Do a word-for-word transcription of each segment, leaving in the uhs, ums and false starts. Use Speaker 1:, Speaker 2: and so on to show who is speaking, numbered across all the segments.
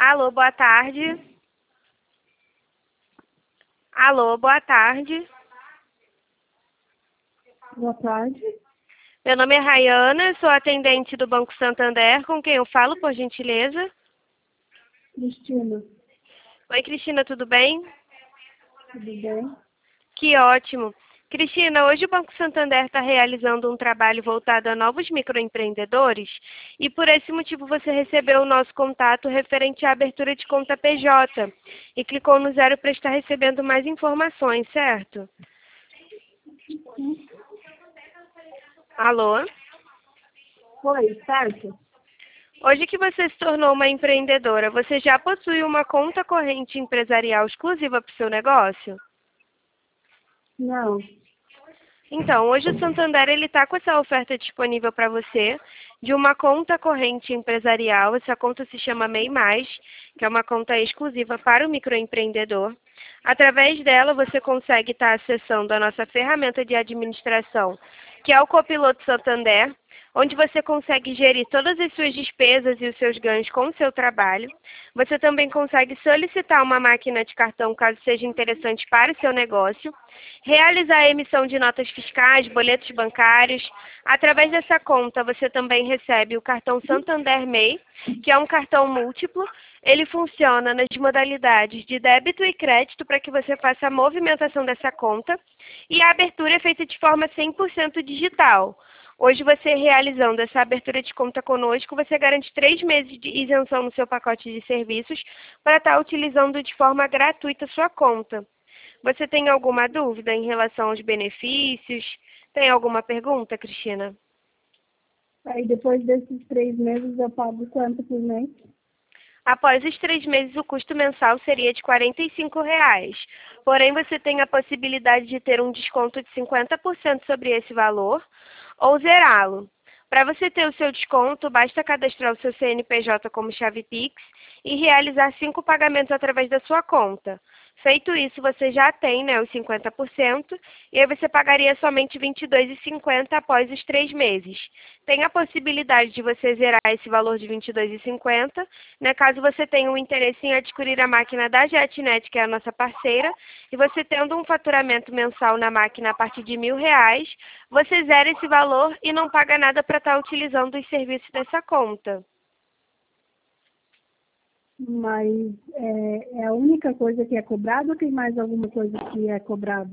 Speaker 1: Alô, boa tarde. Alô, boa tarde.
Speaker 2: Boa tarde.
Speaker 1: Meu nome é Rayana, sou atendente do Banco Santander, com quem eu falo, por gentileza?
Speaker 2: Cristina,
Speaker 1: Oi, Cristina, tudo bem?
Speaker 2: tudo bem?
Speaker 1: Que ótimo. Cristina, hoje o Banco Santander está realizando um trabalho voltado a novos microempreendedores e por esse motivo você recebeu o nosso contato referente à abertura de conta P J e clicou no zero para estar recebendo mais informações, certo? Alô?
Speaker 2: Oi, certo?
Speaker 1: Hoje que você se tornou uma empreendedora, você já possui uma conta corrente empresarial exclusiva para o seu negócio?
Speaker 2: Não.
Speaker 1: Então, hoje o Santander ele está com essa oferta disponível para você de uma conta corrente empresarial. Essa conta se chama MEI Mais, que é uma conta exclusiva para o microempreendedor. Através dela, você consegue estar acessando a nossa ferramenta de administração, que é o Copiloto Santander, onde você consegue gerir todas as suas despesas e os seus ganhos com o seu trabalho. Você também consegue solicitar uma máquina de cartão caso seja interessante para o seu negócio, realizar a emissão de notas fiscais, boletos bancários. Através dessa conta, você também recebe o cartão Santander MEI, que é um cartão múltiplo. Ele funciona nas modalidades de débito e crédito para que você faça a movimentação dessa conta e a abertura é feita de forma cem por cento digital. Hoje, você realizando essa abertura de conta conosco, você garante três meses de isenção no seu pacote de serviços para estar utilizando de forma gratuita a sua conta. Você tem alguma dúvida em relação aos benefícios? Tem alguma pergunta, Cristina?
Speaker 2: Aí depois desses três meses eu pago quanto por mês?
Speaker 1: Após os três meses, o custo mensal seria de quarenta e cinco reais. Porém, você tem a possibilidade de ter um desconto de cinquenta por cento sobre esse valor ou zerá-lo. Para você ter o seu desconto, basta cadastrar o seu C N P J como chave Pix e realizar cinco pagamentos através da sua conta. Feito isso, você já tem, né, os cinquenta por cento e aí você pagaria somente vinte e dois reais e cinquenta centavos após os três meses. Tem a possibilidade de você zerar esse valor de vinte e dois reais e cinquenta centavos, né, caso você tenha um interesse em adquirir a máquina da JetNet, que é a nossa parceira, e você tendo um faturamento mensal na máquina a partir de mil reais, você zera esse valor e não paga nada para estar utilizando os serviços dessa conta.
Speaker 2: Mas é, é a única coisa que é cobrada ou tem mais alguma coisa que é cobrada?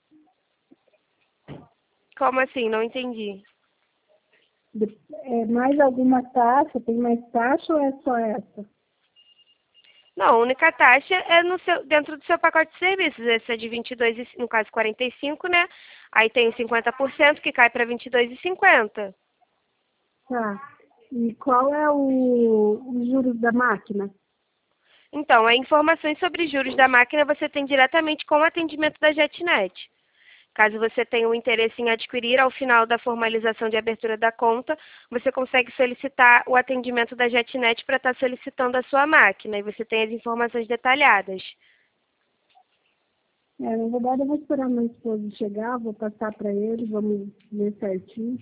Speaker 1: Como assim? Não entendi.
Speaker 2: De- É mais alguma taxa? Tem mais taxa ou é só essa?
Speaker 1: Não, a única taxa é no seu, dentro do seu pacote de serviços. Esse é de vinte e dois, e- no caso quarenta e cinco, né? Aí tem os cinquenta por cento que cai para vinte e dois reais e cinquenta.
Speaker 2: Tá. E qual é o, os juros da máquina?
Speaker 1: Então, as informações sobre juros da máquina você tem diretamente com o atendimento da JetNet. Caso você tenha um interesse em adquirir ao final da formalização de abertura da conta, você consegue solicitar o atendimento da JetNet para estar solicitando a sua máquina e você tem as informações detalhadas.
Speaker 2: É, na verdade, eu vou esperar meu esposo chegar, vou passar para ele, vamos ver certinho.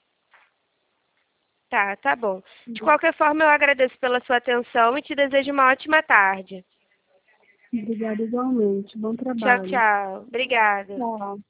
Speaker 1: Tá, tá bom. De qualquer forma, eu agradeço pela sua atenção e te desejo uma ótima tarde.
Speaker 2: Obrigada igualmente. Bom
Speaker 1: Tchau,
Speaker 2: trabalho.
Speaker 1: tchau. Obrigada.
Speaker 2: Tchau.